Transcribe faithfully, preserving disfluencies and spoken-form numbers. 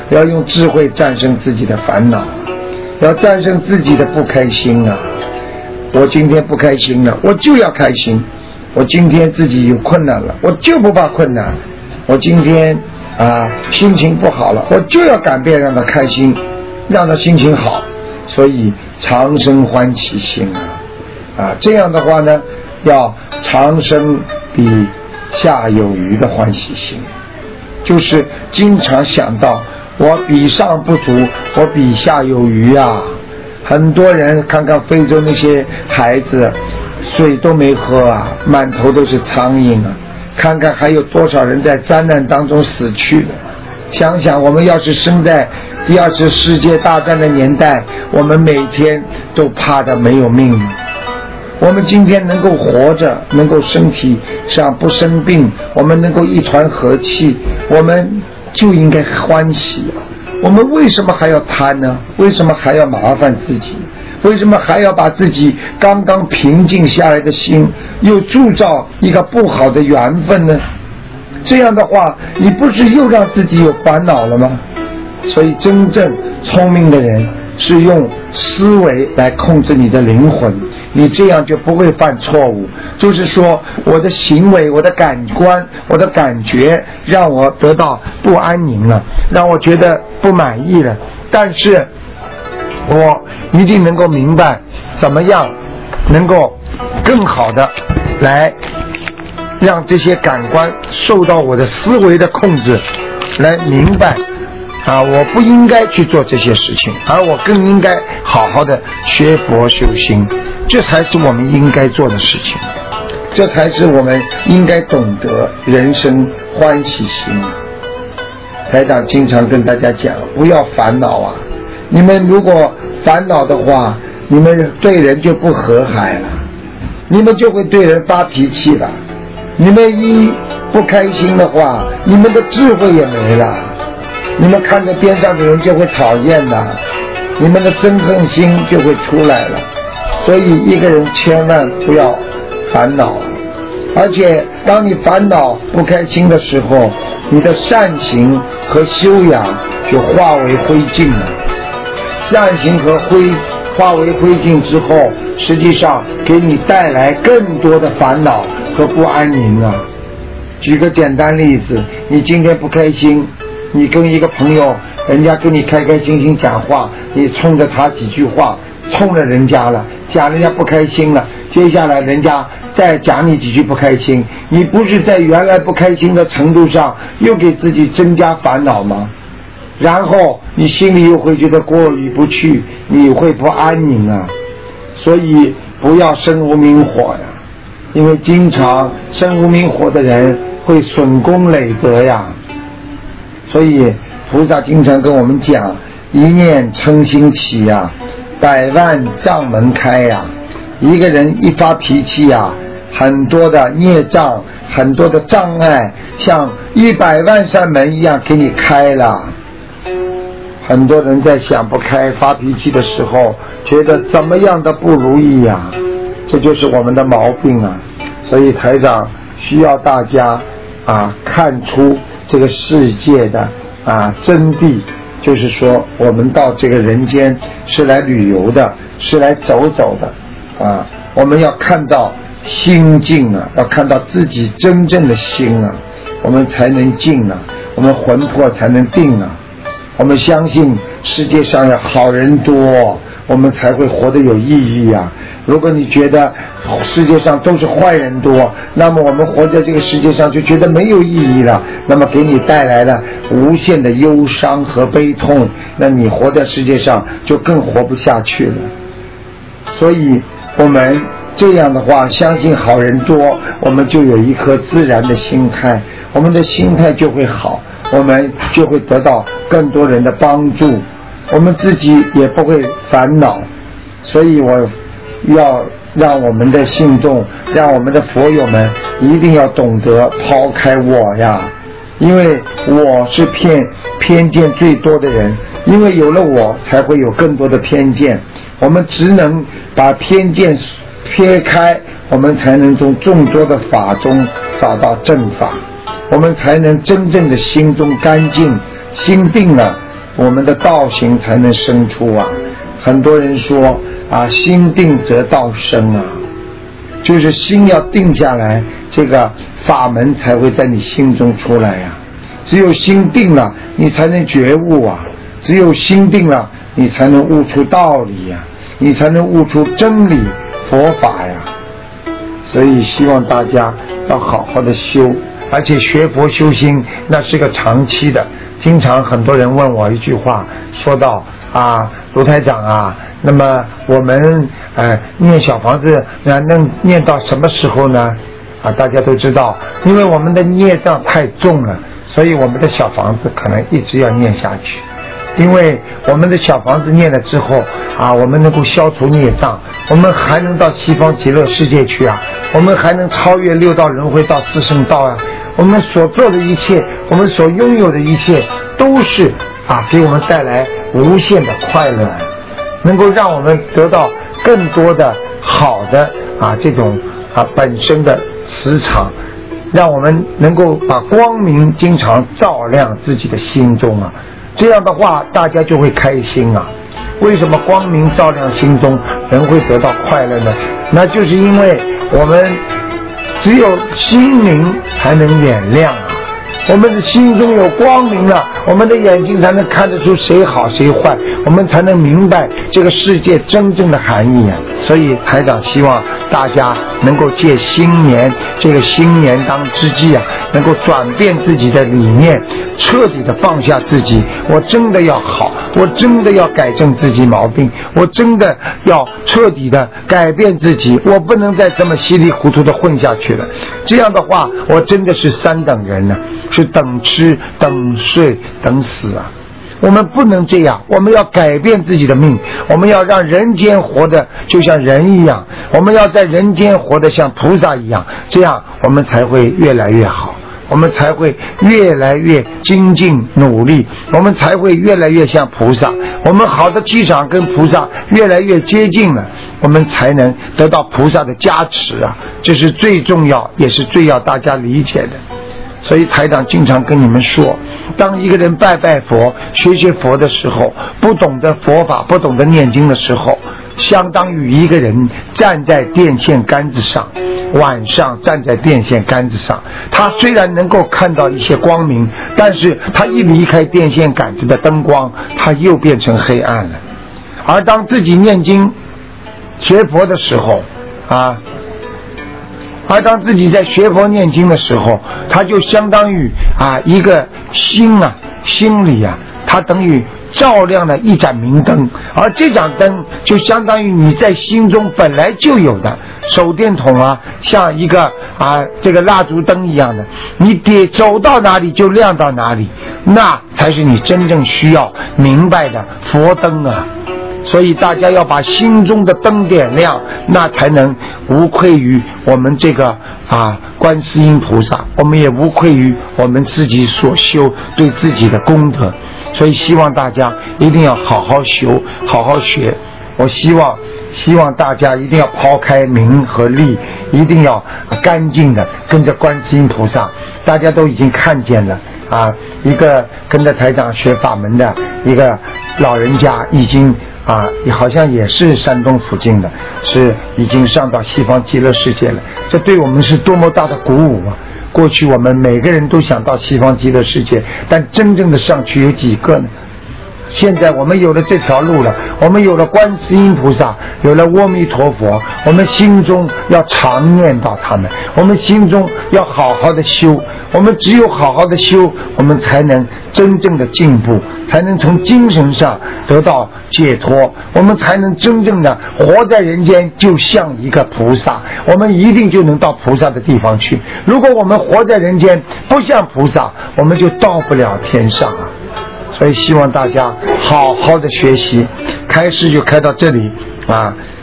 要用智慧战胜自己的烦恼，要战胜自己的不开心啊！我今天不开心了，我就要开心。我今天自己有困难了，我就不怕困难。我今天啊心情不好了，我就要改变，让他开心，让他心情好。所以常生欢喜心啊！啊，这样的话呢，要常生比下有余的欢喜心，就是经常想到我比上不足，我比下有余啊！很多人看看非洲那些孩子，水都没喝啊，满头都是苍蝇啊！看看还有多少人在灾难当中死去了。想想我们要是生在第二次世界大战的年代，我们每天都怕得没有命了。我们今天能够活着，能够身体上不生病，我们能够一团和气，我们就应该欢喜。我们为什么还要贪呢？为什么还要麻烦自己？为什么还要把自己刚刚平静下来的心又铸造一个不好的缘分呢？这样的话，你不是又让自己有烦恼了吗？所以真正聪明的人是用思维来控制你的灵魂，你这样就不会犯错误。就是说我的行为，我的感官，我的感觉让我得到不安宁了，让我觉得不满意了，但是我一定能够明白怎么样能够更好的来让这些感官受到我的思维的控制，来明白啊，我不应该去做这些事情，而我更应该好好的学佛修心，这才是我们应该做的事情，这才是我们应该懂得人生欢喜心。台长经常跟大家讲，不要烦恼啊！你们如果烦恼的话，你们对人就不和蔼了，你们就会对人发脾气了。你们一不开心的话，你们的智慧也没了。你们看着边上的人就会讨厌的，你们的憎恨心就会出来了。所以一个人千万不要烦恼，而且当你烦恼不开心的时候，你的善行和修养就化为灰烬了。善行和灰化为灰烬之后，实际上给你带来更多的烦恼和不安宁啊。举个简单例子，你今天不开心，你跟一个朋友，人家跟你开开心心讲话，你冲着他几句话，冲了人家了，讲人家不开心了，接下来人家再讲你几句不开心，你不是在原来不开心的程度上又给自己增加烦恼吗？然后你心里又会觉得过意不去，你会不安宁啊。所以不要生无明火呀，因为经常生无明火的人会损功累德呀。所以菩萨经常跟我们讲，一念嗔心起呀，百万障门开呀。一个人一发脾气呀，很多的孽障，很多的障碍，像一百万扇门一样给你开了。很多人在想不开发脾气的时候，觉得怎么样的不如意呀，这就是我们的毛病啊。所以台长需要大家啊看出这个世界的啊真谛，就是说我们到这个人间是来旅游的，是来走走的啊。我们要看到心静啊，要看到自己真正的心啊，我们才能静啊，我们魂魄才能定啊。我们相信世界上有好人多，我们才会活得有意义啊。如果你觉得世界上都是坏人多，那么我们活在这个世界上就觉得没有意义了，那么给你带来了无限的忧伤和悲痛，那你活在世界上就更活不下去了。所以我们这样的话，相信好人多，我们就有一颗自然的心态，我们的心态就会好，我们就会得到更多人的帮助，我们自己也不会烦恼。所以我要让我们的信众，让我们的佛友们一定要懂得抛开我呀，因为我是偏偏见最多的人，因为有了我才会有更多的偏见，我们只能把偏见撇开，我们才能从众多的法中找到正法，我们才能真正的心中干净，心定了我们的道行才能生出啊。很多人说啊，心定则道生啊，就是心要定下来，这个法门才会在你心中出来呀、啊。只有心定了，你才能觉悟啊。只有心定了，你才能悟出道理呀、啊，你才能悟出真理佛法呀。所以希望大家要好好的修，而且学佛修心那是个长期的。经常很多人问我一句话，说到啊，卢台长啊，那么我们呃念小房子啊能念到什么时候呢？啊，大家都知道，因为我们的孽障太重了，所以我们的小房子可能一直要念下去。因为我们的小房子念了之后啊，我们能够消除孽障，我们还能到西方极乐世界去啊，我们还能超越六道轮回到四圣道啊。我们所做的一切，我们所拥有的一切，都是啊给我们带来无限的快乐，能够让我们得到更多的好的啊这种啊本身的磁场，让我们能够把光明经常照亮自己的心中啊。这样的话大家就会开心啊。为什么光明照亮心中人会得到快乐呢？那就是因为我们只有心灵才能眼亮啊。我们的心中有光明了，我们的眼睛才能看得出谁好谁坏，我们才能明白这个世界真正的含义啊。所以台长希望大家能够借新年这个新年当之际啊，能够转变自己的理念，彻底的放下自己，我真的要好，我真的要改正自己毛病，我真的要彻底的改变自己，我不能再这么稀里糊涂的混下去了。这样的话我真的是三等人呢、啊，是等吃等睡等死啊。我们不能这样，我们要改变自己的命，我们要让人间活得就像人一样，我们要在人间活得像菩萨一样，这样我们才会越来越好，我们才会越来越精进努力，我们才会越来越像菩萨，我们好的气场跟菩萨越来越接近了，我们才能得到菩萨的加持啊，这是最重要也是最要大家理解的。所以台长经常跟你们说，当一个人拜拜佛学学佛的时候，不懂得佛法不懂得念经的时候，相当于一个人站在电线杆子上，晚上站在电线杆子上，他虽然能够看到一些光明，但是他一离开电线杆子的灯光，他又变成黑暗了。而当自己念经学佛的时候啊而当自己在学佛念经的时候，他就相当于啊一个心啊心里啊，它等于照亮了一盏明灯，而这盏灯就相当于你在心中本来就有的手电筒啊，像一个啊这个蜡烛灯一样的，你点走到哪里就亮到哪里，那才是你真正需要明白的佛灯啊。所以大家要把心中的灯点亮，那才能无愧于我们这个啊观世音菩萨，我们也无愧于我们自己所修对自己的功德。所以希望大家一定要好好修，好好学。我希望希望大家一定要抛开名和利，一定要干净的跟着观世音菩萨。大家都已经看见了啊，一个跟着台长学法门的一个老人家已经啊，好像也是山东附近的，是已经上到西方极乐世界了。这对我们是多么大的鼓舞啊！过去我们每个人都想到西方极乐世界，但真正的上去有几个呢？现在我们有了这条路了，我们有了观世音菩萨，有了阿弥陀佛，我们心中要常念到他们，我们心中要好好的修，我们只有好好的修，我们才能真正的进步，才能从精神上得到解脱，我们才能真正的活在人间，就像一个菩萨，我们一定就能到菩萨的地方去。如果我们活在人间不像菩萨，我们就到不了天上啊。所以希望大家好好的学习，开示就开到这里啊。